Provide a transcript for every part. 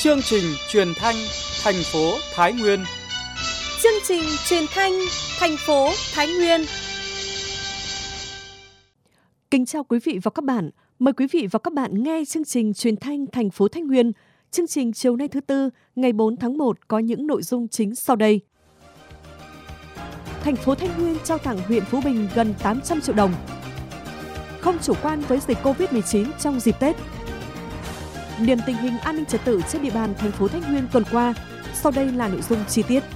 Chương trình truyền thanh thành phố Thái Nguyên. Chương trình truyền thanh thành phố Thái Nguyên. Kính chào quý vị và các bạn. Mời quý vị và các bạn nghe chương trình truyền thanh thành phố Thái Nguyên. Chương trình chiều nay thứ Tư, ngày 4 tháng 1 có những nội dung chính sau đây. Thành phố Thái Nguyên trao tặng huyện Phú Bình gần 800 triệu đồng. Không chủ quan với dịch Covid-19 trong dịp Tết. Điểm tình hình an ninh trật tự trên địa bàn thành phố Thái Nguyên tuần qua. Sau đây là nội dung chi tiết.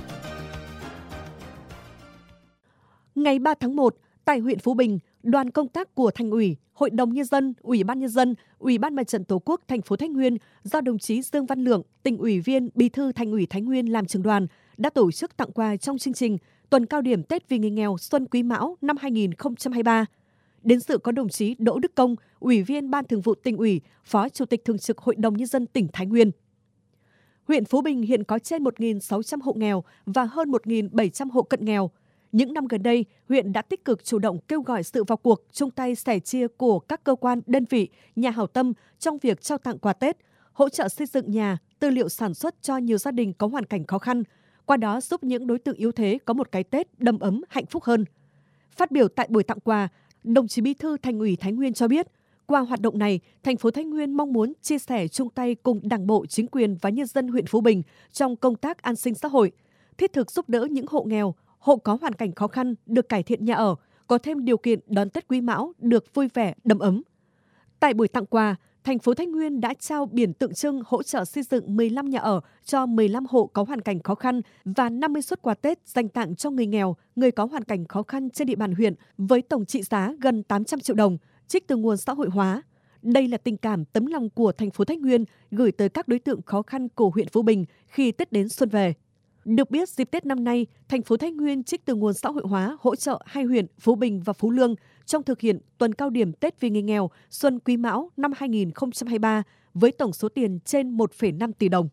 Ngày 3 tháng 1, tại huyện Phú Bình, đoàn công tác của Thành ủy, Hội đồng Nhân dân, Ủy ban Nhân dân, Ủy ban Mặt trận Tổ quốc thành phố Thái Nguyên do đồng chí Dương Văn Lượng, Tỉnh ủy viên, Bí thư Thành ủy Thái Nguyên làm trưởng đoàn đã tổ chức tặng quà trong chương trình tuần cao điểm Tết vì người nghèo Xuân Quý Mão năm 2023. Đến dự có đồng chí Đỗ Đức Công, Ủy viên Ban Thường vụ Tỉnh ủy, Phó Chủ tịch Thường trực Hội đồng Nhân dân tỉnh Thái Nguyên. Huyện Phú Bình hiện có trên 1.600 hộ nghèo và hơn 1.700 hộ cận nghèo. Những năm gần đây, huyện đã tích cực chủ động kêu gọi sự vào cuộc, chung tay sẻ chia của các cơ quan, đơn vị, nhà hảo tâm trong việc trao tặng quà Tết, hỗ trợ xây dựng nhà, tư liệu sản xuất cho nhiều gia đình có hoàn cảnh khó khăn, qua đó giúp những đối tượng yếu thế có một cái Tết đầm ấm, hạnh phúc hơn. Phát biểu tại buổi tặng quà, đồng chí Bí thư Thành ủy Thái Nguyên cho biết, qua hoạt động này, thành phố Thái Nguyên mong muốn chia sẻ chung tay cùng Đảng bộ, chính quyền và nhân dân huyện Phú Bình trong công tác an sinh xã hội, thiết thực giúp đỡ những hộ nghèo, hộ có hoàn cảnh khó khăn được cải thiện nhà ở, có thêm điều kiện đón Tết Quý Mão được vui vẻ, đầm ấm. Tại buổi tặng quà, thành phố Thái Nguyên đã trao biển tượng trưng hỗ trợ xây dựng 15 nhà ở cho 15 hộ có hoàn cảnh khó khăn và 50 suất quà Tết dành tặng cho người nghèo, người có hoàn cảnh khó khăn trên địa bàn huyện với tổng trị giá gần 800 triệu đồng, trích từ nguồn xã hội hóa. Đây là tình cảm, tấm lòng của thành phố Thái Nguyên gửi tới các đối tượng khó khăn của huyện Phú Bình khi Tết đến xuân về. Được biết, dịp Tết năm nay, thành phố Thái Nguyên trích từ nguồn xã hội hóa hỗ trợ hai huyện Phú Bình và Phú Lương trong thực hiện tuần cao điểm Tết vì người nghèo Xuân Quý Mão năm 2023 với tổng số tiền trên 1,5 tỷ đồng.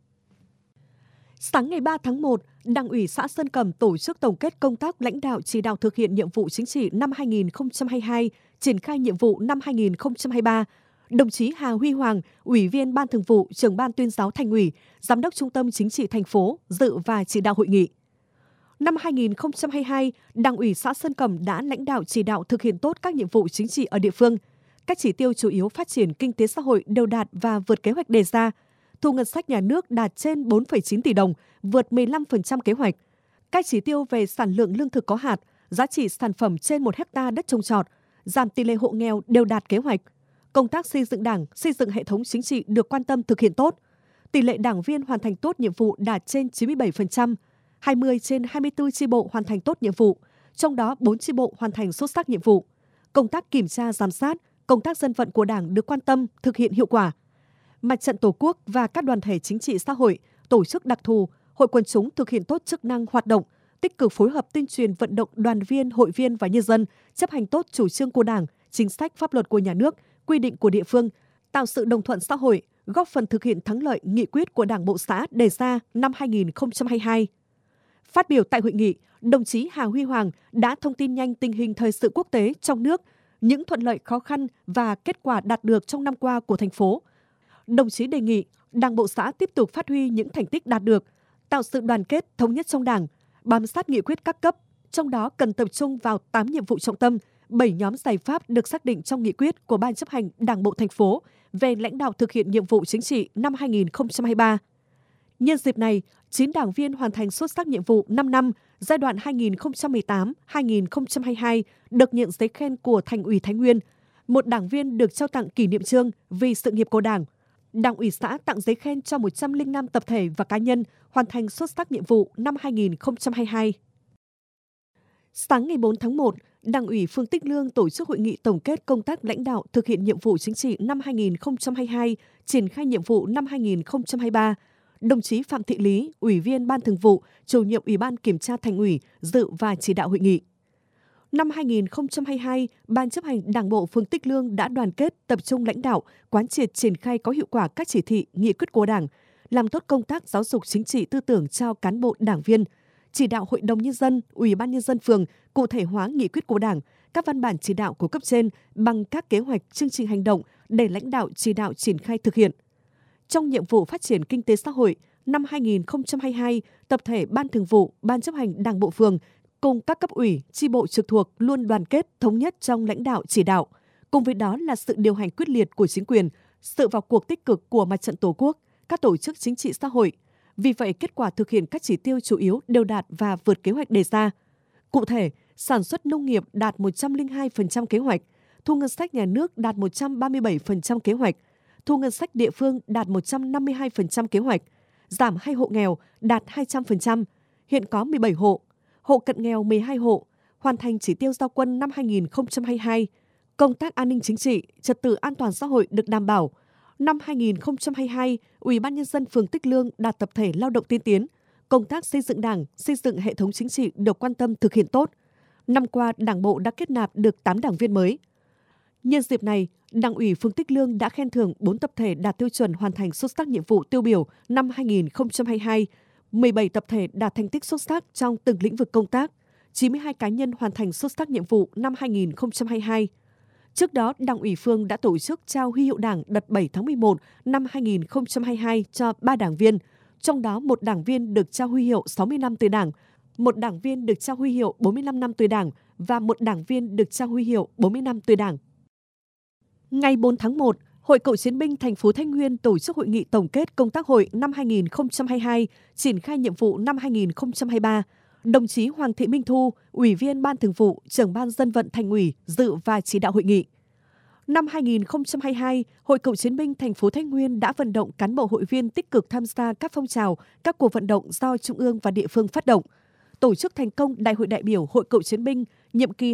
Sáng ngày 3 tháng 1, Đảng ủy xã Sơn Cẩm tổ chức tổng kết công tác lãnh đạo chỉ đạo thực hiện nhiệm vụ chính trị năm 2022, triển khai nhiệm vụ năm 2023. Đồng chí Hà Huy Hoàng, Ủy viên Ban Thường vụ, Trưởng ban Tuyên giáo Thành ủy, Giám đốc Trung tâm Chính trị thành phố dự và chỉ đạo hội nghị. Năm 2022, Đảng ủy xã Sơn Cẩm đã lãnh đạo chỉ đạo thực hiện tốt các nhiệm vụ chính trị ở địa phương. Các chỉ tiêu chủ yếu phát triển kinh tế xã hội đều đạt và vượt kế hoạch đề ra. Thu ngân sách nhà nước đạt trên 4,9 tỷ đồng, vượt 15% kế hoạch. Các chỉ tiêu về sản lượng lương thực có hạt, giá trị sản phẩm trên 1 hectare đất trồng trọt, giảm tỷ lệ hộ nghèo đều đạt kế hoạch. Công tác xây dựng Đảng, xây dựng hệ thống chính trị được quan tâm thực hiện tốt. Tỷ lệ đảng viên hoàn thành tốt nhiệm vụ đạt trên 97%, 20 trên 24 chi bộ hoàn thành tốt nhiệm vụ, trong đó 4 chi bộ hoàn thành xuất sắc nhiệm vụ. Công tác kiểm tra giám sát, công tác dân vận của Đảng được quan tâm, thực hiện hiệu quả. Mặt trận Tổ quốc và các đoàn thể chính trị xã hội, tổ chức đặc thù, hội quần chúng thực hiện tốt chức năng hoạt động, tích cực phối hợp tuyên truyền vận động đoàn viên, hội viên và nhân dân chấp hành tốt chủ trương của Đảng, chính sách pháp luật của nhà nước, quy định của địa phương, tạo sự đồng thuận xã hội, góp phần thực hiện thắng lợi nghị quyết của Đảng bộ xã đề ra năm 2022. Phát biểu tại hội nghị, đồng chí Hà Huy Hoàng đã thông tin nhanh tình hình thời sự quốc tế trong nước, những thuận lợi khó khăn và kết quả đạt được trong năm qua của thành phố. Đồng chí đề nghị Đảng bộ xã tiếp tục phát huy những thành tích đạt được, tạo sự đoàn kết, thống nhất trong Đảng, bám sát nghị quyết các cấp, trong đó cần tập trung vào 8 nhiệm vụ trọng tâm, 7 nhóm giải pháp được xác định trong nghị quyết của Ban chấp hành Đảng bộ thành phố về lãnh đạo thực hiện nhiệm vụ chính trị năm 2023. Nhân dịp này, 9 đảng viên hoàn thành xuất sắc nhiệm vụ 5 năm giai đoạn 2018-2022 được nhận giấy khen của Thành ủy Thái Nguyên. Một đảng viên được trao tặng kỷ niệm chương vì sự nghiệp của Đảng. Đảng ủy xã tặng giấy khen cho 105 tập thể và cá nhân hoàn thành xuất sắc nhiệm vụ năm 2022. Sáng ngày 4 tháng 1, Đảng ủy phường Tích Lương tổ chức hội nghị tổng kết công tác lãnh đạo thực hiện nhiệm vụ chính trị năm 2022, triển khai nhiệm vụ năm 2023. Đồng chí Phạm Thị Lý, Ủy viên Ban Thường vụ, Chủ nhiệm Ủy ban Kiểm tra Thành ủy dự và chỉ đạo hội nghị. Năm 2022, Ban chấp hành Đảng bộ phường Tích Lương đã đoàn kết, tập trung lãnh đạo, quán triệt triển khai có hiệu quả các chỉ thị, nghị quyết của Đảng, làm tốt công tác giáo dục chính trị tư tưởng cho cán bộ đảng viên, chỉ đạo Hội đồng Nhân dân, Ủy ban Nhân dân phường cụ thể hóa nghị quyết của Đảng, các văn bản chỉ đạo của cấp trên bằng các kế hoạch, chương trình hành động để lãnh đạo chỉ đạo triển khai thực hiện. Trong nhiệm vụ phát triển kinh tế xã hội, năm 2022, tập thể Ban Thường vụ, Ban chấp hành Đảng bộ phường cùng các cấp ủy, chi bộ trực thuộc luôn đoàn kết, thống nhất trong lãnh đạo chỉ đạo. Cùng với đó là sự điều hành quyết liệt của chính quyền, sự vào cuộc tích cực của Mặt trận Tổ quốc, các tổ chức chính trị xã hội. Vì vậy, kết quả thực hiện các chỉ tiêu chủ yếu đều đạt và vượt kế hoạch đề ra. Cụ thể, sản xuất nông nghiệp đạt 102% kế hoạch, thu ngân sách nhà nước đạt 137% kế hoạch, thu ngân sách địa phương đạt 152% kế hoạch, giảm 2 hộ nghèo đạt 200%, hiện có 17 hộ cận nghèo 12 hộ, hoàn thành chỉ tiêu giao quân năm 2022. Công tác an ninh chính trị, trật tự an toàn xã hội được đảm bảo. Năm 2022, Ủy ban Nhân dân phường Tích Lương đạt tập thể lao động tiên tiến. Công tác xây dựng Đảng, xây dựng hệ thống chính trị được quan tâm thực hiện tốt. Năm qua, Đảng bộ đã kết nạp được 8 đảng viên mới. Nhân dịp này, Đảng ủy phường Tích Lương đã khen thưởng 4 tập thể đạt tiêu chuẩn hoàn thành xuất sắc nhiệm vụ tiêu biểu năm 2022, 17 tập thể đạt thành tích xuất sắc trong từng lĩnh vực công tác, 92 cá nhân hoàn thành xuất sắc nhiệm vụ năm 2022. Trước đó, Đảng ủy phường đã tổ chức trao huy hiệu Đảng đợt 7 tháng 11 năm 2022 cho 3 đảng viên, trong đó một đảng viên được trao huy hiệu 60 năm tuổi Đảng, một đảng viên được trao huy hiệu 45 năm tuổi Đảng và một đảng viên được trao huy hiệu 40 năm tuổi Đảng. Ngày 4 tháng 1, Hội Cựu chiến binh thành phố Thái Nguyên tổ chức hội nghị tổng kết công tác hội năm 2022, triển khai nhiệm vụ năm 2023. Đồng chí Hoàng Thị Minh Thu, Ủy viên Ban Thường vụ, Trưởng ban Dân vận Thành ủy dự và chỉ đạo hội nghị. Năm 2022, Hội Cựu chiến binh thành phố Thái Nguyên đã vận động cán bộ hội viên tích cực tham gia các phong trào, các cuộc vận động do Trung ương và địa phương phát động, tổ chức thành công Đại hội đại biểu Hội Cựu chiến binh nhiệm kỳ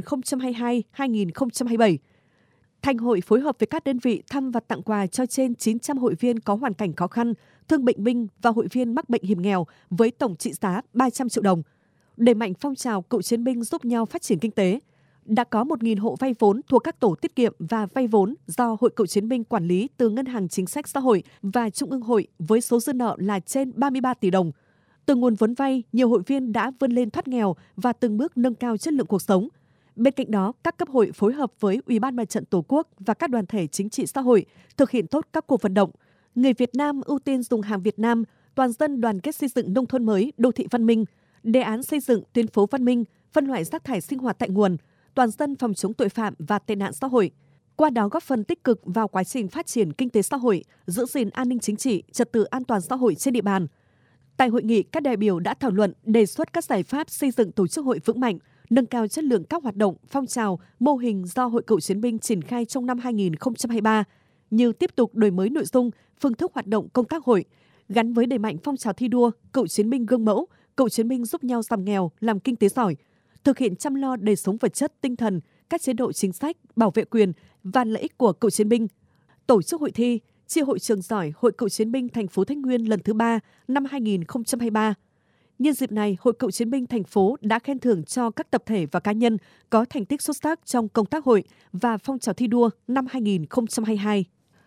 2022-2027. Thành hội phối hợp với các đơn vị thăm và tặng quà cho trên 900 hội viên có hoàn cảnh khó khăn, thương bệnh binh và hội viên mắc bệnh hiểm nghèo với tổng trị giá 300 triệu đồng. Đẩy mạnh phong trào cựu chiến binh giúp nhau phát triển kinh tế. Đã có 1.000 hộ vay vốn thuộc các tổ tiết kiệm và vay vốn do Hội Cựu chiến binh quản lý từ Ngân hàng Chính sách Xã hội và Trung ương hội với số dư nợ là trên 33 tỷ đồng. Từ nguồn vốn vay, nhiều hội viên đã vươn lên thoát nghèo và từng bước nâng cao chất lượng cuộc sống. Bên cạnh đó, các cấp hội phối hợp với Ủy ban Mặt trận Tổ quốc và các đoàn thể chính trị xã hội thực hiện tốt các cuộc vận động. Người Việt Nam ưu tiên dùng hàng Việt Nam, toàn dân đoàn kết xây dựng nông thôn mới, đô thị văn minh, đề án xây dựng tuyến phố văn minh, phân loại rác thải sinh hoạt tại nguồn, toàn dân phòng chống tội phạm và tệ nạn xã hội. Qua đó góp phần tích cực vào quá trình phát triển kinh tế xã hội, giữ gìn an ninh chính trị, trật tự an toàn xã hội trên địa bàn. Tại hội nghị, các đại biểu đã thảo luận đề xuất các giải pháp xây dựng tổ chức hội vững mạnh, nâng cao chất lượng các hoạt động, phong trào, mô hình do Hội Cựu chiến binh triển khai trong năm 2023, như tiếp tục đổi mới nội dung, phương thức hoạt động công tác hội, gắn với đẩy mạnh phong trào thi đua, cựu chiến binh gương mẫu, cựu chiến binh giúp nhau giảm nghèo, làm kinh tế giỏi, thực hiện chăm lo đời sống vật chất, tinh thần, các chế độ chính sách, bảo vệ quyền và lợi ích của cựu chiến binh. Tổ chức hội thi, chi hội trường giỏi Hội Cựu chiến binh thành phố Thái Nguyên lần thứ 3 năm 2023. Nhân dịp này, Hội Cựu chiến binh thành phố đã khen thưởng cho các tập thể và cá nhân có thành tích xuất sắc trong công tác hội và phong trào thi đua năm 2022.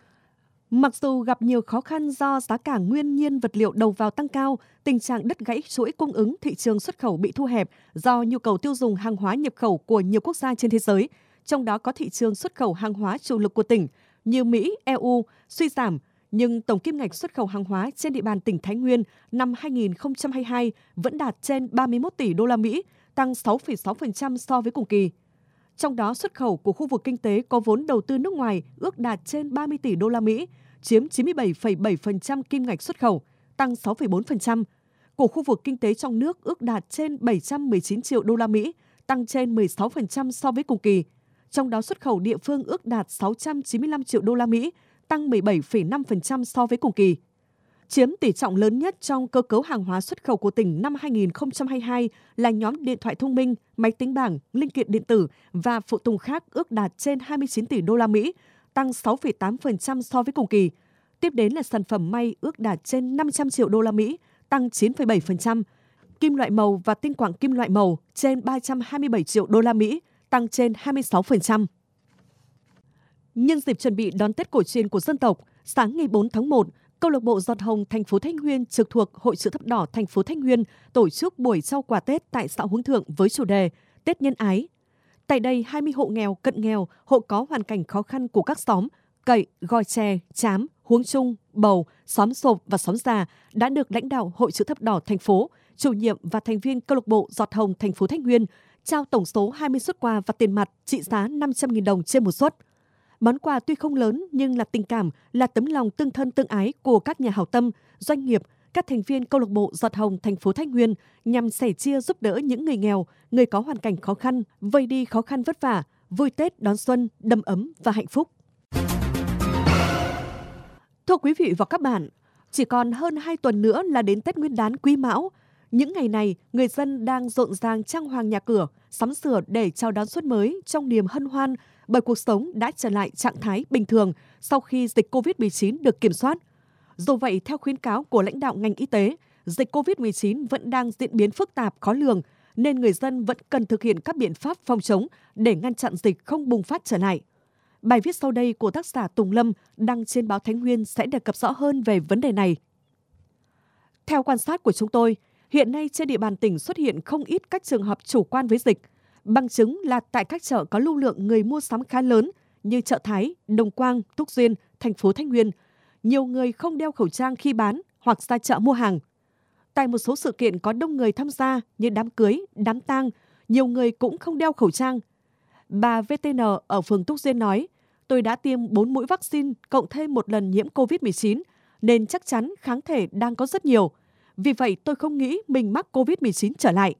Mặc dù gặp nhiều khó khăn do giá cả nguyên nhiên vật liệu đầu vào tăng cao, tình trạng đứt gãy chuỗi cung ứng thị trường xuất khẩu bị thu hẹp do nhu cầu tiêu dùng hàng hóa nhập khẩu của nhiều quốc gia trên thế giới, trong đó có thị trường xuất khẩu hàng hóa chủ lực của tỉnh như Mỹ, EU, suy giảm, nhưng tổng kim ngạch xuất khẩu hàng hóa trên địa bàn tỉnh Thái Nguyên năm 2022 vẫn đạt trên 31 tỷ đô la Mỹ, tăng 6,6% so với cùng kỳ. Trong đó, xuất khẩu của khu vực kinh tế có vốn đầu tư nước ngoài ước đạt trên 30 tỷ đô la Mỹ, chiếm 97,7% kim ngạch xuất khẩu, tăng 6,4%. Của khu vực kinh tế trong nước ước đạt trên 719 triệu đô la Mỹ, tăng trên 16% so với cùng kỳ. Trong đó, xuất khẩu địa phương ước đạt 695 triệu đô la Mỹ, tăng 17,5% so với cùng kỳ. Chiếm tỷ trọng lớn nhất trong cơ cấu hàng hóa xuất khẩu của tỉnh năm 2022 là nhóm điện thoại thông minh, máy tính bảng, linh kiện điện tử và phụ tùng khác ước đạt trên 29 tỷ đô la Mỹ, tăng 6,8% so với cùng kỳ. Tiếp đến là sản phẩm may ước đạt trên 500 triệu đô la Mỹ, tăng 9,7%. Kim loại màu và tinh quặng kim loại màu trên 327 triệu đô la Mỹ, tăng trên 26%. Nhân dịp chuẩn bị đón Tết cổ truyền của dân tộc, sáng ngày 4 tháng 1, Câu lạc bộ Giọt Hồng thành phố Thái Nguyên trực thuộc Hội Chữ Thập Đỏ thành phố Thái Nguyên tổ chức buổi trao quà Tết tại xã Hướng Thượng với chủ đề Tết nhân ái. Tại đây, 20 hộ nghèo, cận nghèo, hộ có hoàn cảnh khó khăn của các xóm Cậy, Gò Chè, Chám, Huống Trung, Bầu, Xóm Sộp và Xóm Già đã được lãnh đạo Hội Chữ thập đỏ thành phố, chủ nhiệm và thành viên câu lạc bộ Giọt Hồng thành phố Thái Nguyên trao tổng số 20 suất quà và tiền mặt trị giá 500.000 đồng trên một suất. Món quà tuy không lớn nhưng là tình cảm, là tấm lòng tương thân tương ái của các nhà hảo tâm, doanh nghiệp, các thành viên câu lạc bộ Giọt Hồng thành phố Thái Nguyên nhằm sẻ chia giúp đỡ những người nghèo, người có hoàn cảnh khó khăn, vơi đi khó khăn vất vả, vui Tết đón xuân đầm ấm và hạnh phúc. Thưa quý vị và các bạn, chỉ còn hơn 2 tuần nữa là đến Tết Nguyên đán Quý Mão. Những ngày này, người dân đang rộn ràng trang hoàng nhà cửa, sắm sửa để chào đón xuân mới trong niềm hân hoan bởi cuộc sống đã trở lại trạng thái bình thường sau khi dịch COVID-19 được kiểm soát. Dù vậy, theo khuyến cáo của lãnh đạo ngành y tế, dịch COVID-19 vẫn đang diễn biến phức tạp khó lường, nên người dân vẫn cần thực hiện các biện pháp phòng chống để ngăn chặn dịch không bùng phát trở lại. Bài viết sau đây của tác giả Tùng Lâm đăng trên báo Thái Nguyên sẽ đề cập rõ hơn về vấn đề này. Theo quan sát của chúng tôi, hiện nay trên địa bàn tỉnh xuất hiện không ít các trường hợp chủ quan với dịch. Bằng chứng là tại các chợ có lưu lượng người mua sắm khá lớn như chợ Thái, Đồng Quang, Túc Duyên, thành phố Thái Nguyên, nhiều người không đeo khẩu trang khi bán hoặc ra chợ mua hàng. Tại một số sự kiện có đông người tham gia như đám cưới, đám tang, nhiều người cũng không đeo khẩu trang. Bà VTN ở phường Túc Duyên nói, tôi đã tiêm 4 mũi vaccine cộng thêm một lần nhiễm COVID-19 nên chắc chắn kháng thể đang có rất nhiều. Vì vậy tôi không nghĩ mình mắc COVID-19 trở lại.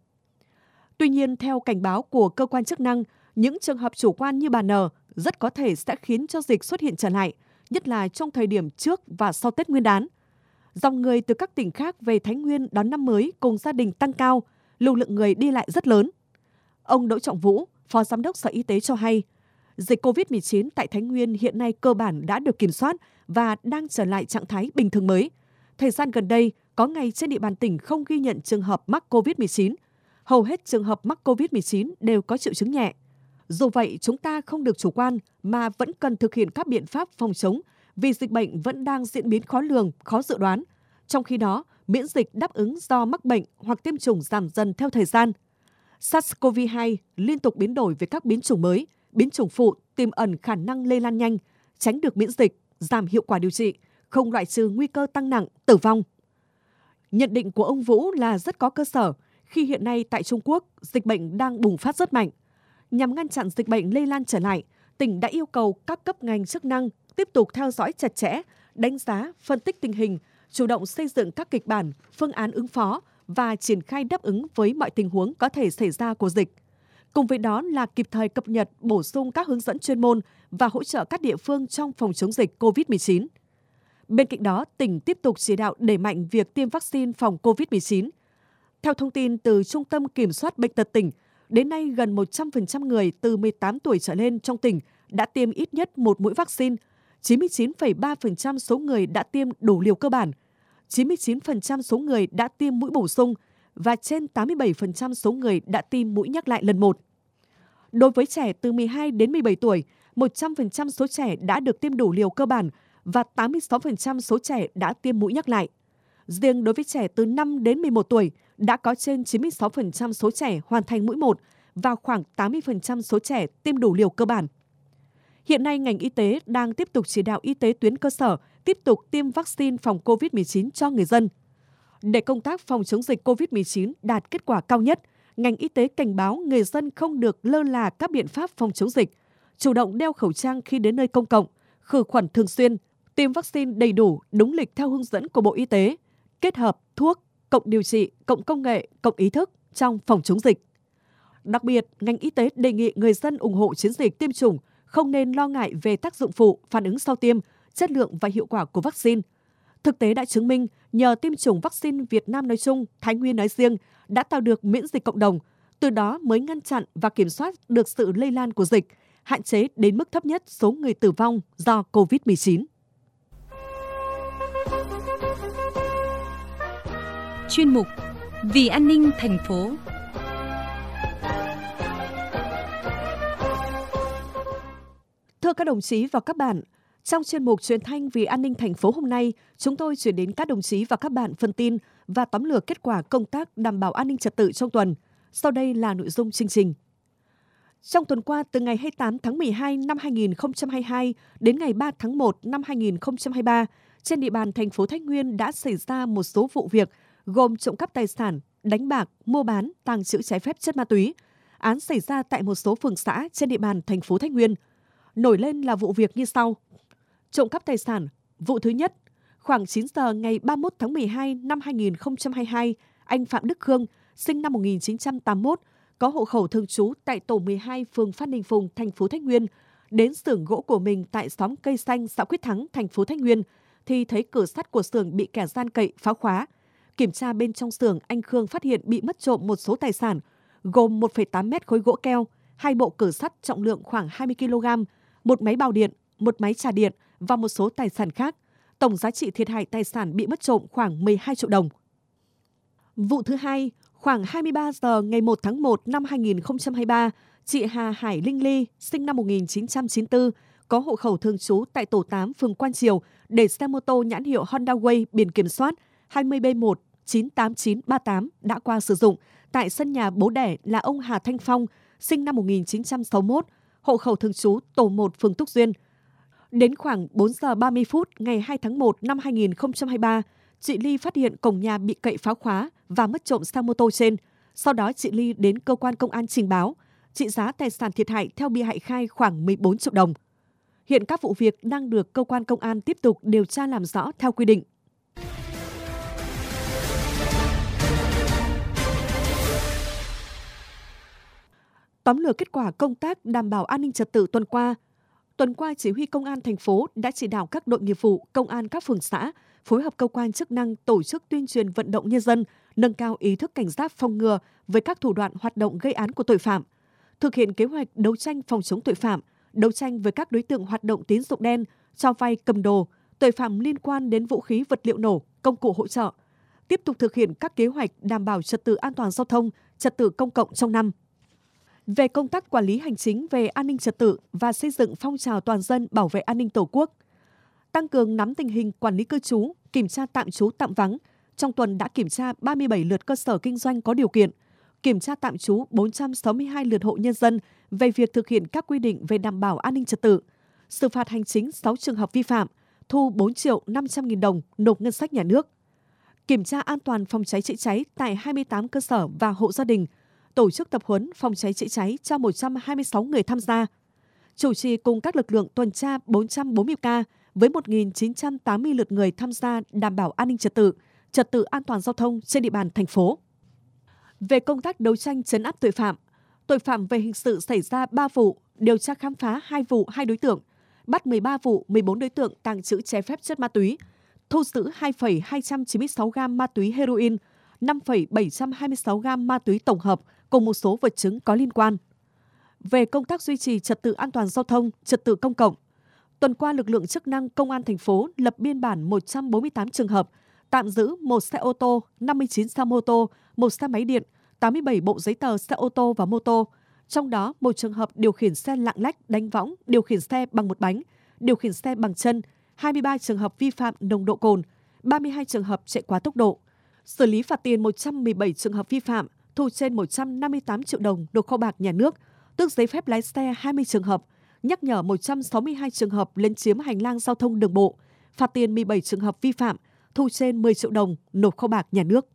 Tuy nhiên, theo cảnh báo của cơ quan chức năng, những trường hợp chủ quan như bà N rất có thể sẽ khiến cho dịch xuất hiện trở lại, nhất là trong thời điểm trước và sau Tết Nguyên đán. Dòng người từ các tỉnh khác về Thái Nguyên đón năm mới cùng gia đình tăng cao, lưu lượng người đi lại rất lớn. Ông Đỗ Trọng Vũ, Phó Giám đốc Sở Y tế cho hay, dịch COVID-19 tại Thái Nguyên hiện nay cơ bản đã được kiểm soát và đang trở lại trạng thái bình thường mới. Thời gian gần đây, có ngày trên địa bàn tỉnh không ghi nhận trường hợp mắc COVID-19. Hầu hết trường hợp mắc COVID-19 đều có triệu chứng nhẹ. Dù vậy, chúng ta không được chủ quan mà vẫn cần thực hiện các biện pháp phòng chống vì dịch bệnh vẫn đang diễn biến khó lường, khó dự đoán. Trong khi đó, miễn dịch đáp ứng do mắc bệnh hoặc tiêm chủng giảm dần theo thời gian. SARS-CoV-2 liên tục biến đổi với các biến chủng mới, biến chủng phụ tiềm ẩn khả năng lây lan nhanh, tránh được miễn dịch, giảm hiệu quả điều trị, không loại trừ nguy cơ tăng nặng, tử vong. Nhận định của ông Vũ là rất có cơ sở khi hiện nay tại Trung Quốc, dịch bệnh đang bùng phát rất mạnh. Nhằm ngăn chặn dịch bệnh lây lan trở lại, tỉnh đã yêu cầu các cấp ngành chức năng tiếp tục theo dõi chặt chẽ, đánh giá, phân tích tình hình, chủ động xây dựng các kịch bản, phương án ứng phó và triển khai đáp ứng với mọi tình huống có thể xảy ra của dịch. Cùng với đó là kịp thời cập nhật, bổ sung các hướng dẫn chuyên môn và hỗ trợ các địa phương trong phòng chống dịch COVID-19. Bên cạnh đó, tỉnh tiếp tục chỉ đạo đẩy mạnh việc tiêm vaccine phòng COVID-19. Theo thông tin từ Trung tâm Kiểm soát Bệnh tật tỉnh, đến nay gần 100% người từ 18 tuổi trở lên trong tỉnh đã tiêm ít nhất một mũi vaccine, 99,3% số người đã tiêm đủ liều cơ bản, 99% số người đã tiêm mũi bổ sung và trên 87% số người đã tiêm mũi nhắc lại lần 1. Đối với trẻ từ 12 đến 17 tuổi, 100% số trẻ đã được tiêm đủ liều cơ bản và 86% số trẻ đã tiêm mũi nhắc lại. Riêng đối với trẻ từ 5 đến 11 tuổi, đã có trên 96% số trẻ hoàn thành mũi 1 và khoảng 80% số trẻ tiêm đủ liều cơ bản. Hiện nay, ngành y tế đang tiếp tục chỉ đạo y tế tuyến cơ sở tiếp tục tiêm vaccine phòng COVID-19 cho người dân. Để công tác phòng chống dịch COVID-19 đạt kết quả cao nhất, ngành y tế cảnh báo người dân không được lơ là các biện pháp phòng chống dịch, chủ động đeo khẩu trang khi đến nơi công cộng, khử khuẩn thường xuyên, tiêm vaccine đầy đủ, đúng lịch theo hướng dẫn của Bộ Y tế, kết hợp thuốc, cộng điều trị, cộng công nghệ, cộng ý thức trong phòng chống dịch. Đặc biệt, ngành y tế đề nghị người dân ủng hộ chiến dịch tiêm chủng, không nên lo ngại về tác dụng phụ, phản ứng sau tiêm, chất lượng và hiệu quả của vaccine. Thực tế đã chứng minh, nhờ tiêm chủng vaccine Việt Nam nói chung, Thái Nguyên nói riêng đã tạo được miễn dịch cộng đồng, từ đó mới ngăn chặn và kiểm soát được sự lây lan của dịch, hạn chế đến mức thấp nhất số người tử vong do COVID-19. Chuyên mục Vì an ninh thành phố. Thưa các đồng chí và các bạn, trong chuyên mục Truyền thanh Vì an ninh thành phố hôm nay, chúng tôi chuyển đến các đồng chí và các bạn phần tin và tóm lược kết quả công tác đảm bảo an ninh trật tự trong tuần. Sau đây là nội dung chương trình. Trong tuần qua, từ ngày 28 tháng 12 năm 2022 đến ngày 3 tháng 1 năm 2023, trên địa bàn thành phố Thái Nguyên đã xảy ra một số vụ việc gồm trộm cắp tài sản, đánh bạc, mua bán, tàng trữ trái phép chất ma túy. Án xảy ra tại một số phường xã trên địa bàn thành phố Thái Nguyên. Nổi lên là vụ việc như sau. Trộm cắp tài sản, vụ thứ nhất, khoảng 9 giờ ngày 31 tháng 12 năm 2022, anh Phạm Đức Khương, sinh năm 1981, có hộ khẩu thường trú tại tổ 12 phường Phan Đình Phùng, thành phố Thái Nguyên, đến xưởng gỗ của mình tại xóm Cây Xanh, xã Quyết Thắng, thành phố Thái Nguyên, thì thấy cửa sắt của xưởng bị kẻ gian cậy phá khóa. Kiểm tra bên trong xưởng, anh Khương phát hiện bị mất trộm một số tài sản, gồm 1,8 mét khối gỗ keo, 2 bộ cửa sắt trọng lượng khoảng 20 kg, một máy bào điện, một máy trà điện và một số tài sản khác. Tổng giá trị thiệt hại tài sản bị mất trộm khoảng 12 triệu đồng. Vụ thứ hai, khoảng 23 giờ ngày 1 tháng 1 năm 2023, chị Hà Hải Linh Ly, sinh năm 1994, có hộ khẩu thường trú tại tổ 8 phường Quan Triều, để xe mô tô nhãn hiệu Honda Way biển kiểm soát 20B1 98938 đã qua sử dụng tại sân nhà bố đẻ là ông Hà Thanh Phong, sinh năm 1961, hộ khẩu thường trú tổ 1 phường Túc Duyên. Đến khoảng 4 giờ 30 phút ngày 2 tháng 1 năm 2023, chị Ly phát hiện cổng nhà bị cậy phá khóa và mất trộm xe mô tô trên. Sau đó chị Ly đến cơ quan công an trình báo. Trị giá tài sản thiệt hại theo bị hại khai khoảng 14 triệu đồng. Hiện các vụ việc đang được cơ quan công an tiếp tục điều tra làm rõ theo quy định. Tóm lược kết quả công tác đảm bảo an ninh trật tự tuần qua. Tuần qua, Chỉ huy Công an thành phố đã chỉ đạo các đội nghiệp vụ, công an các phường xã phối hợp cơ quan chức năng tổ chức tuyên truyền vận động nhân dân, nâng cao ý thức cảnh giác phòng ngừa với các thủ đoạn hoạt động gây án của tội phạm, thực hiện kế hoạch đấu tranh phòng chống tội phạm, đấu tranh với các đối tượng hoạt động tín dụng đen, cho vay cầm đồ, tội phạm liên quan đến vũ khí vật liệu nổ, công cụ hỗ trợ, tiếp tục thực hiện các kế hoạch đảm bảo trật tự an toàn giao thông, trật tự công cộng trong năm. Về công tác quản lý hành chính về an ninh trật tự và xây dựng phong trào toàn dân bảo vệ an ninh Tổ quốc, tăng cường nắm tình hình quản lý cư trú, kiểm tra tạm trú tạm vắng. Trong tuần đã kiểm tra 37 lượt cơ sở kinh doanh có điều kiện, kiểm tra tạm trú 462 lượt hộ nhân dân về việc thực hiện các quy định về đảm bảo an ninh trật tự, xử phạt hành chính 6 trường hợp vi phạm, thu 4.500.000 đồng nộp ngân sách nhà nước. Kiểm tra an toàn phòng cháy chữa cháy tại 28 cơ sở và hộ gia đình, tổ chức tập huấn phòng cháy chữa cháy cho 126 người tham gia. Chủ trì cùng các lực lượng tuần tra 440K với 1.980 lượt người tham gia đảm bảo an ninh trật tự an toàn giao thông trên địa bàn thành phố. Về công tác đấu tranh trấn áp tội phạm về hình sự xảy ra 3 vụ, điều tra khám phá 2 vụ 2 đối tượng, bắt 13 vụ 14 đối tượng tàng trữ trái phép chất ma túy, thu giữ 2,296 gam ma túy heroin, 5,726 gam ma túy tổng hợp cùng một số vật chứng có liên quan. Về công tác duy trì trật tự an toàn giao thông, trật tự công cộng, tuần qua lực lượng chức năng công an thành phố lập biên bản 148 trường hợp, tạm giữ 1 xe ô tô, 59 xe mô tô, 1 xe máy điện, 87 bộ giấy tờ xe ô tô và mô tô. Trong đó, 1 trường hợp điều khiển xe lạng lách, đánh võng, điều khiển xe bằng một bánh, điều khiển xe bằng chân, 23 trường hợp vi phạm nồng độ cồn, 32 trường hợp chạy quá tốc độ. Xử lý phạt tiền 117 trường hợp vi phạm, thu trên 158 triệu đồng nộp kho bạc nhà nước, tước giấy phép lái xe 20 trường hợp, nhắc nhở 162 trường hợp lấn chiếm hành lang giao thông đường bộ, phạt tiền 17 trường hợp vi phạm, thu trên 10 triệu đồng nộp kho bạc nhà nước.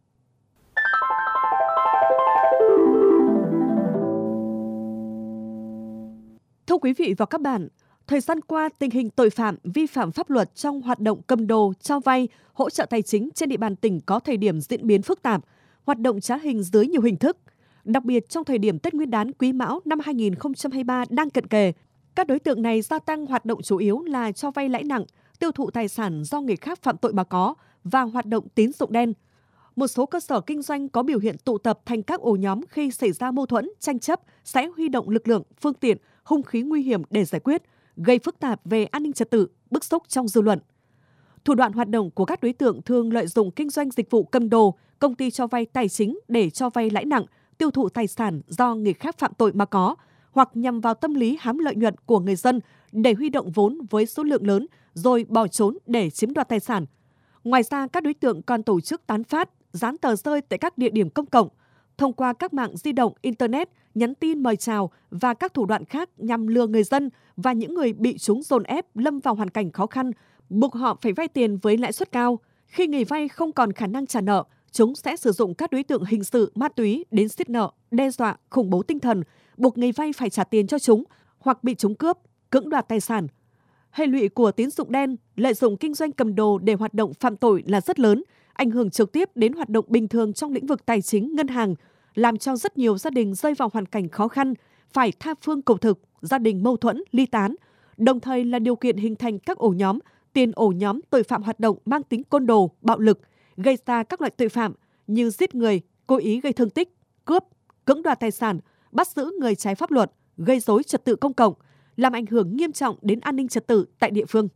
Thưa quý vị và các bạn, thời gian qua, tình hình tội phạm, vi phạm pháp luật trong hoạt động cầm đồ, cho vay, hỗ trợ tài chính trên địa bàn tỉnh có thời điểm diễn biến phức tạp, hoạt động trá hình dưới nhiều hình thức. Đặc biệt trong thời điểm Tết Nguyên đán Quý Mão năm 2023 đang cận kề, các đối tượng này gia tăng hoạt động chủ yếu là cho vay lãi nặng, tiêu thụ tài sản do người khác phạm tội mà có và hoạt động tín dụng đen. Một số cơ sở kinh doanh có biểu hiện tụ tập thành các ổ nhóm khi xảy ra mâu thuẫn, tranh chấp sẽ huy động lực lượng, phương tiện, hung khí nguy hiểm để giải quyết, gây phức tạp về an ninh trật tự, bức xúc trong dư luận. Thủ đoạn hoạt động của các đối tượng thường lợi dụng kinh doanh dịch vụ cầm đồ, công ty cho vay tài chính để cho vay lãi nặng, tiêu thụ tài sản do người khác phạm tội mà có, hoặc nhằm vào tâm lý hám lợi nhuận của người dân để huy động vốn với số lượng lớn rồi bỏ trốn để chiếm đoạt tài sản. Ngoài ra, các đối tượng còn tổ chức tán phát, dán tờ rơi tại các địa điểm công cộng, thông qua các mạng di động, internet nhắn tin mời chào và các thủ đoạn khác nhằm lừa người dân và những người bị chúng dồn ép lâm vào hoàn cảnh khó khăn, buộc họ phải vay tiền với lãi suất cao. Khi người vay không còn khả năng trả nợ, chúng sẽ sử dụng các đối tượng hình sự, ma túy đến siết nợ, đe dọa, khủng bố tinh thần, buộc người vay phải trả tiền cho chúng hoặc bị chúng cướp, cưỡng đoạt tài sản. Hệ lụy của tín dụng đen, lợi dụng kinh doanh cầm đồ để hoạt động phạm tội là rất lớn, ảnh hưởng trực tiếp đến hoạt động bình thường trong lĩnh vực tài chính, ngân hàng, làm cho rất nhiều gia đình rơi vào hoàn cảnh khó khăn, phải tha phương cầu thực, gia đình mâu thuẫn, ly tán, đồng thời là điều kiện hình thành các ổ nhóm, tiền ổ nhóm tội phạm hoạt động mang tính côn đồ, bạo lực, gây ra các loại tội phạm như giết người, cố ý gây thương tích, cướp, cưỡng đoạt tài sản, bắt giữ người trái pháp luật, gây rối trật tự công cộng, làm ảnh hưởng nghiêm trọng đến an ninh trật tự tại địa phương.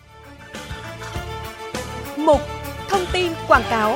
Mục Thông tin quảng cáo.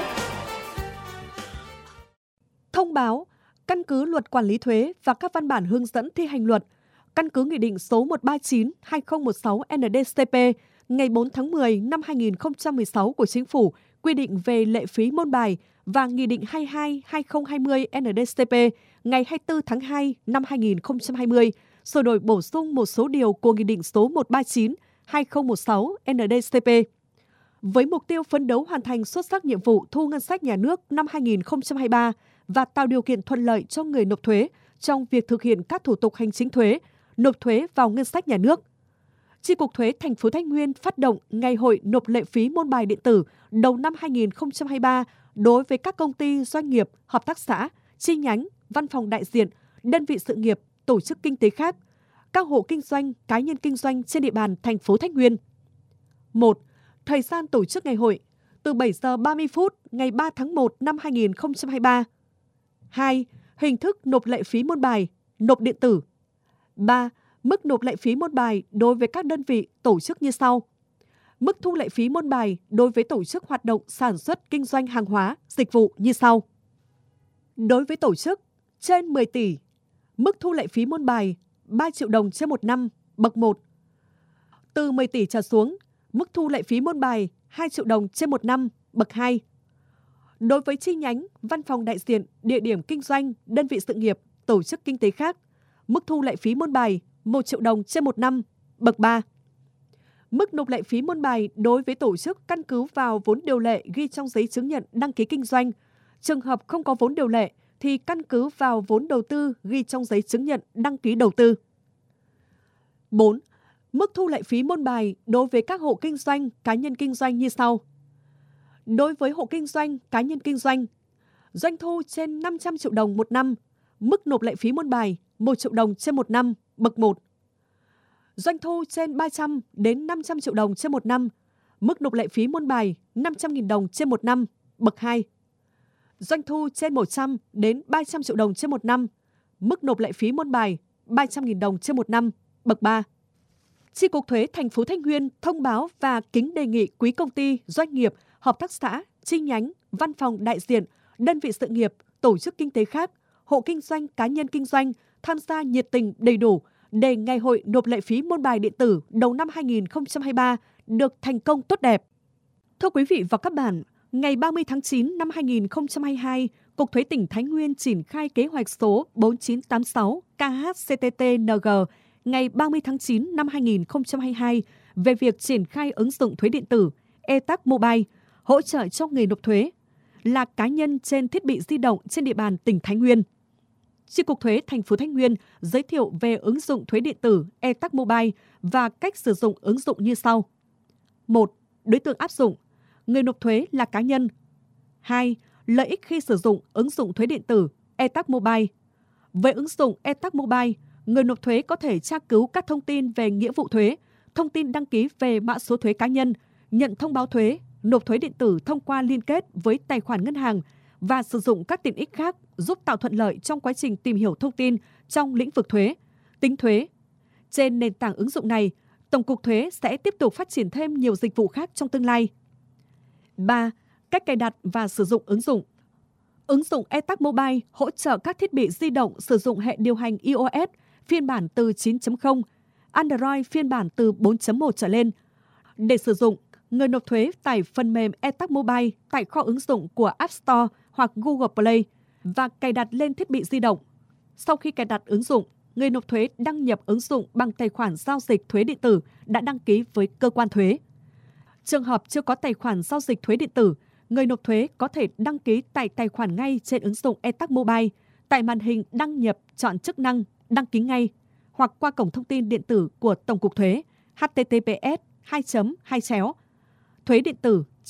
Thông báo, căn cứ Luật Quản lý thuế và các văn bản hướng dẫn thi hành luật, căn cứ Nghị định số 139/2016 NĐ-CP ngày 4 tháng 10 năm 2016 của Chính phủ quy định về lệ phí môn bài và Nghị định 22/2020 NĐ-CP ngày 24 tháng 2 năm 2020 sửa đổi bổ sung một số điều của Nghị định số 139/2016 NĐ-CP. Với mục tiêu phấn đấu hoàn thành xuất sắc nhiệm vụ thu ngân sách nhà nước năm 2023 và tạo điều kiện thuận lợi cho người nộp thuế trong việc thực hiện các thủ tục hành chính thuế, nộp thuế vào ngân sách nhà nước. Chi cục thuế thành phố Thái Nguyên phát động Ngày hội nộp lệ phí môn bài điện tử đầu năm 2023 đối với các công ty, doanh nghiệp, hợp tác xã, chi nhánh, văn phòng đại diện, đơn vị sự nghiệp, tổ chức kinh tế khác, các hộ kinh doanh, cá nhân kinh doanh trên địa bàn thành phố Thái Nguyên. 1. Thời gian tổ chức ngày hội từ 7 giờ 30 phút ngày 3 tháng 1 năm 2023. 2. Hình thức nộp lệ phí môn bài, nộp điện tử. 3. Mức nộp lệ phí môn bài đối với các đơn vị tổ chức như sau. Mức thu lệ phí môn bài đối với tổ chức hoạt động sản xuất kinh doanh hàng hóa, dịch vụ như sau. Đối với tổ chức trên 10 tỷ, mức thu lệ phí môn bài 3 triệu đồng trên một năm, bậc 1. Từ 10 tỷ trở xuống, mức thu lệ phí môn bài 2 triệu đồng trên một năm, bậc 2. Đối với chi nhánh, văn phòng đại diện, địa điểm kinh doanh, đơn vị sự nghiệp, tổ chức kinh tế khác, mức thu lệ phí môn bài 1 triệu đồng trên một năm, bậc 3. Mức nộp lệ phí môn bài đối với tổ chức căn cứ vào vốn điều lệ ghi trong giấy chứng nhận đăng ký kinh doanh. Trường hợp không có vốn điều lệ thì căn cứ vào vốn đầu tư ghi trong giấy chứng nhận đăng ký đầu tư. 4. Mức thu lệ phí môn bài đối với các hộ kinh doanh, cá nhân kinh doanh như sau. Đối với hộ kinh doanh, cá nhân kinh doanh, doanh thu trên 500 triệu đồng một năm, mức nộp lệ phí môn bài 1 triệu đồng trên một năm, bậc 1. Doanh thu trên 300 đến 500 triệu đồng trên một năm, mức nộp lệ phí môn bài 500.000 đồng trên một năm, bậc 2. Doanh thu trên 100 đến 300 triệu đồng trên một năm, mức nộp lệ phí môn bài 300.000 đồng trên một năm, bậc 3. Chi cục thuế thành phố Thái Nguyên thông báo và kính đề nghị quý công ty, doanh nghiệp, hợp tác xã, chi nhánh, văn phòng đại diện, đơn vị sự nghiệp, tổ chức kinh tế khác, hộ kinh doanh, cá nhân kinh doanh tham gia nhiệt tình đầy đủ để Ngày hội nộp lệ phí môn bài điện tử đầu năm 2023 được thành công tốt đẹp. Thưa quý vị và các bạn, ngày 30 tháng 9 năm 2022, Cục Thuế tỉnh Thái Nguyên triển khai kế hoạch số 4986 KHCTT-NG ngày 30 tháng 9 năm 2022 về việc triển khai ứng dụng thuế điện tử e-Tax Mobile hỗ trợ cho người nộp thuế là cá nhân trên thiết bị di động trên địa bàn tỉnh Thái Nguyên. Chi cục thuế thành phố Thái Nguyên giới thiệu về ứng dụng thuế điện tử e-Tax Mobile và cách sử dụng ứng dụng như sau. 1. Đối tượng áp dụng, người nộp thuế là cá nhân. 2. Lợi ích khi sử dụng ứng dụng thuế điện tử e-Tax Mobile. Với ứng dụng e-Tax Mobile, người nộp thuế có thể tra cứu các thông tin về nghĩa vụ thuế, thông tin đăng ký về mã số thuế cá nhân, nhận thông báo thuế, nộp thuế điện tử thông qua liên kết với tài khoản ngân hàng và sử dụng các tiện ích khác giúp tạo thuận lợi trong quá trình tìm hiểu thông tin trong lĩnh vực thuế, tính thuế. Trên nền tảng ứng dụng này, Tổng cục Thuế sẽ tiếp tục phát triển thêm nhiều dịch vụ khác trong tương lai. 3. Cách cài đặt và sử dụng ứng dụng. Ứng dụng e-Tax Mobile hỗ trợ các thiết bị di động sử dụng hệ điều hành iOS phiên bản từ 9.0, Android phiên bản từ 4.1 trở lên. Để sử dụng, người nộp thuế tải phần mềm e-Tax Mobile tại kho ứng dụng của App Store hoặc Google Play và cài đặt lên thiết bị di động. Sau khi cài đặt ứng dụng, người nộp thuế đăng nhập ứng dụng bằng tài khoản giao dịch thuế điện tử đã đăng ký với cơ quan thuế. Trường hợp chưa có tài khoản giao dịch thuế điện tử, người nộp thuế có thể đăng ký tại tài khoản ngay trên ứng dụng e-Tax Mobile, tại màn hình đăng nhập chọn chức năng đăng ký ngay hoặc qua cổng thông tin điện tử của Tổng cục Thuế https://thuế điện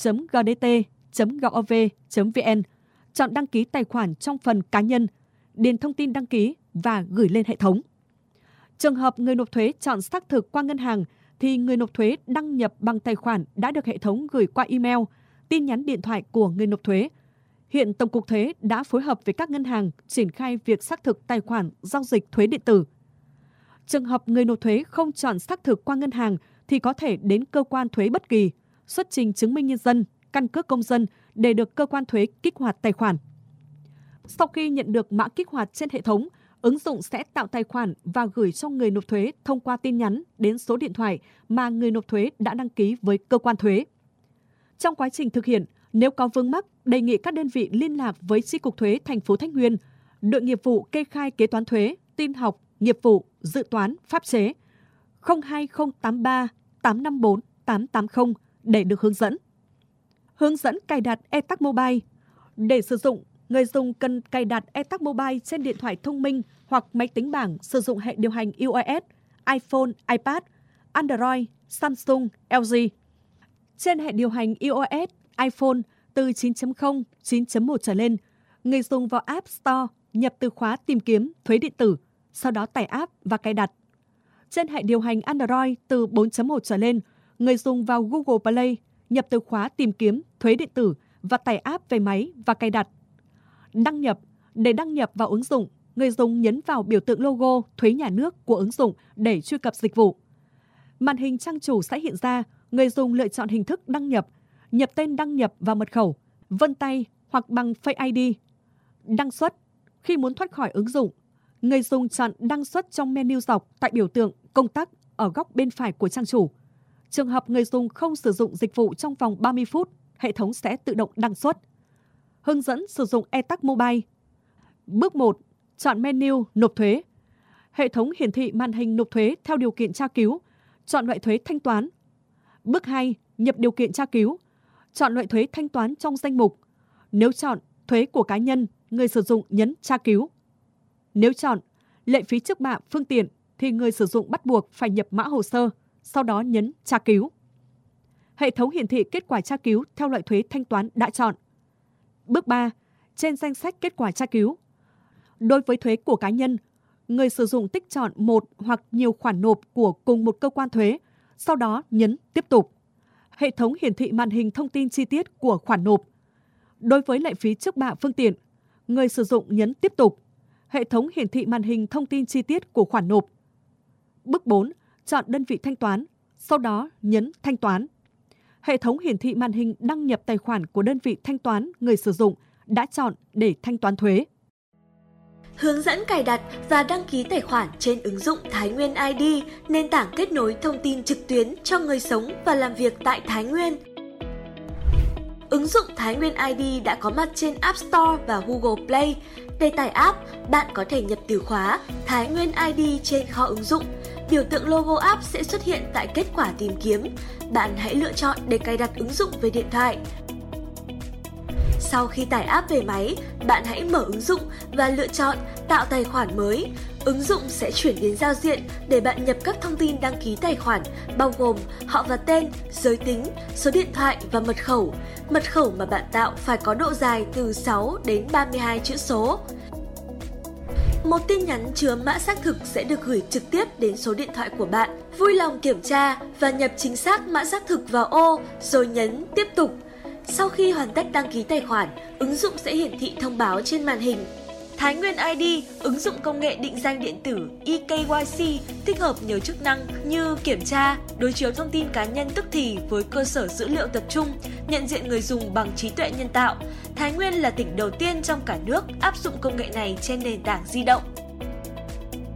tử.gdt.gov.vn, chọn đăng ký tài khoản trong phần cá nhân, điền thông tin đăng ký và gửi lên hệ thống. Trường hợp người nộp thuế chọn xác thực qua ngân hàng thì người nộp thuế đăng nhập bằng tài khoản đã được hệ thống gửi qua email, tin nhắn điện thoại của người nộp thuế. Hiện Tổng cục Thuế đã phối hợp với các ngân hàng triển khai việc xác thực tài khoản giao dịch thuế điện tử. Trường hợp người nộp thuế không chọn xác thực qua ngân hàng thì có thể đến cơ quan thuế bất kỳ, xuất trình chứng minh nhân dân, căn cước công dân để được cơ quan thuế kích hoạt tài khoản. Sau khi nhận được mã kích hoạt trên hệ thống, ứng dụng sẽ tạo tài khoản và gửi cho người nộp thuế thông qua tin nhắn đến số điện thoại mà người nộp thuế đã đăng ký với cơ quan thuế. Trong quá trình thực hiện, nếu có vướng mắc, đề nghị các đơn vị liên lạc với Chi cục Thuế thành phố Thái Nguyên, đội nghiệp vụ kê khai kế toán thuế, tin học, nghiệp vụ, dự toán, pháp chế 02083 854 880 để được hướng dẫn. Hướng dẫn cài đặt e-Tax Mobile. Để sử dụng, người dùng cần cài đặt e-Tax Mobile trên điện thoại thông minh hoặc máy tính bảng sử dụng hệ điều hành iOS, iPhone, iPad, Android, Samsung, LG. Trên hệ điều hành iOS, iPhone từ 9.0, 9.1 trở lên, người dùng vào App Store nhập từ khóa tìm kiếm thuế điện tử, sau đó tải app và cài đặt. Trên hệ điều hành Android từ 4.1 trở lên, người dùng vào Google Play nhập từ khóa tìm kiếm thuế điện tử và tải app về máy và cài đặt. Đăng nhập. Để đăng nhập vào ứng dụng, người dùng nhấn vào biểu tượng logo thuế nhà nước của ứng dụng để truy cập dịch vụ. Màn hình trang chủ sẽ hiện ra, người dùng lựa chọn hình thức đăng nhập, nhập tên đăng nhập và mật khẩu, vân tay hoặc bằng Face ID. Đăng xuất. Khi muốn thoát khỏi ứng dụng, người dùng chọn đăng xuất trong menu dọc tại biểu tượng công tắc ở góc bên phải của trang chủ. Trường hợp người dùng không sử dụng dịch vụ trong vòng 30 phút, hệ thống sẽ tự động đăng xuất. Hướng dẫn sử dụng e-Tax Mobile. Bước 1. Chọn menu nộp thuế. Hệ thống hiển thị màn hình nộp thuế theo điều kiện tra cứu. Chọn loại thuế thanh toán. Bước 2. Nhập điều kiện tra cứu. Chọn loại thuế thanh toán trong danh mục. Nếu chọn thuế của cá nhân, người sử dụng nhấn tra cứu. Nếu chọn lệ phí trước bạ phương tiện thì người sử dụng bắt buộc phải nhập mã hồ sơ, sau đó nhấn tra cứu. Hệ thống hiển thị kết quả tra cứu theo loại thuế thanh toán đã chọn. Bước 3. Trên danh sách kết quả tra cứu. Đối với thuế của cá nhân, người sử dụng tích chọn một hoặc nhiều khoản nộp của cùng một cơ quan thuế, sau đó nhấn tiếp tục. Hệ thống hiển thị màn hình thông tin chi tiết của khoản nộp. Đối với lệ phí trước bạ phương tiện, người sử dụng nhấn tiếp tục. Hệ thống hiển thị màn hình thông tin chi tiết của khoản nộp. Bước 4. Chọn đơn vị thanh toán, sau đó nhấn thanh toán. Hệ thống hiển thị màn hình đăng nhập tài khoản của đơn vị thanh toán người sử dụng đã chọn để thanh toán thuế. Hướng dẫn cài đặt và đăng ký tài khoản trên ứng dụng Thái Nguyên ID, nền tảng kết nối thông tin trực tuyến cho người sống và làm việc tại Thái Nguyên. Ứng dụng Thái Nguyên ID đã có mặt trên App Store và Google Play. Để tải app, bạn có thể nhập từ khóa Thái Nguyên ID trên kho ứng dụng. Biểu tượng logo app sẽ xuất hiện tại kết quả tìm kiếm. Bạn hãy lựa chọn để cài đặt ứng dụng về điện thoại. Sau khi tải app về máy, bạn hãy mở ứng dụng và lựa chọn tạo tài khoản mới. Ứng dụng sẽ chuyển đến giao diện để bạn nhập các thông tin đăng ký tài khoản, bao gồm họ và tên, giới tính, số điện thoại và mật khẩu. Mật khẩu mà bạn tạo phải có độ dài từ 6 đến 32 chữ số. Một tin nhắn chứa mã xác thực sẽ được gửi trực tiếp đến số điện thoại của bạn. Vui lòng kiểm tra và nhập chính xác mã xác thực vào ô rồi nhấn tiếp tục. Sau khi hoàn tất đăng ký tài khoản, ứng dụng sẽ hiển thị thông báo trên màn hình. Thái Nguyên ID, ứng dụng công nghệ định danh điện tử eKYC, tích hợp nhiều chức năng như kiểm tra, đối chiếu thông tin cá nhân tức thì với cơ sở dữ liệu tập trung, nhận diện người dùng bằng trí tuệ nhân tạo. Thái Nguyên là tỉnh đầu tiên trong cả nước áp dụng công nghệ này trên nền tảng di động.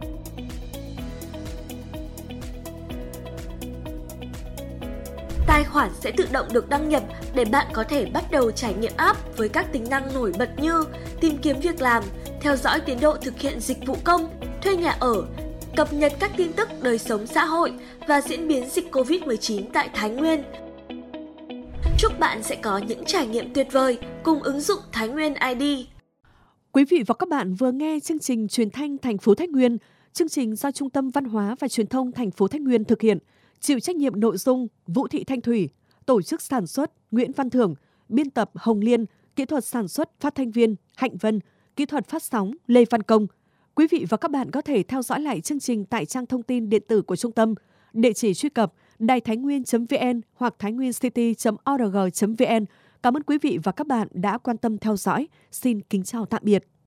Tài khoản sẽ tự động được đăng nhập để bạn có thể bắt đầu trải nghiệm app với các tính năng nổi bật như tìm kiếm việc làm, theo dõi tiến độ thực hiện dịch vụ công, thuê nhà ở, cập nhật các tin tức đời sống xã hội và diễn biến dịch Covid-19 tại Thái Nguyên. Chúc bạn sẽ có những trải nghiệm tuyệt vời cùng ứng dụng Thái Nguyên ID. Quý vị và các bạn vừa nghe chương trình Truyền thanh thành phố Thái Nguyên, chương trình do Trung tâm Văn hóa và Truyền thông thành phố Thái Nguyên thực hiện, chịu trách nhiệm nội dung Vũ Thị Thanh Thủy, tổ chức sản xuất Nguyễn Văn Thưởng, biên tập Hồng Liên, kỹ thuật sản xuất phát thanh viên Hạnh Vân, kỹ thuật phát sóng Lê Văn Công. Quý vị và các bạn có thể theo dõi lại chương trình tại trang thông tin điện tử của trung tâm, địa chỉ truy cập đàitháinguyen.vn hoặc thainguiencity.org.vn. Cảm ơn quý vị và các bạn đã quan tâm theo dõi. Xin kính chào tạm biệt.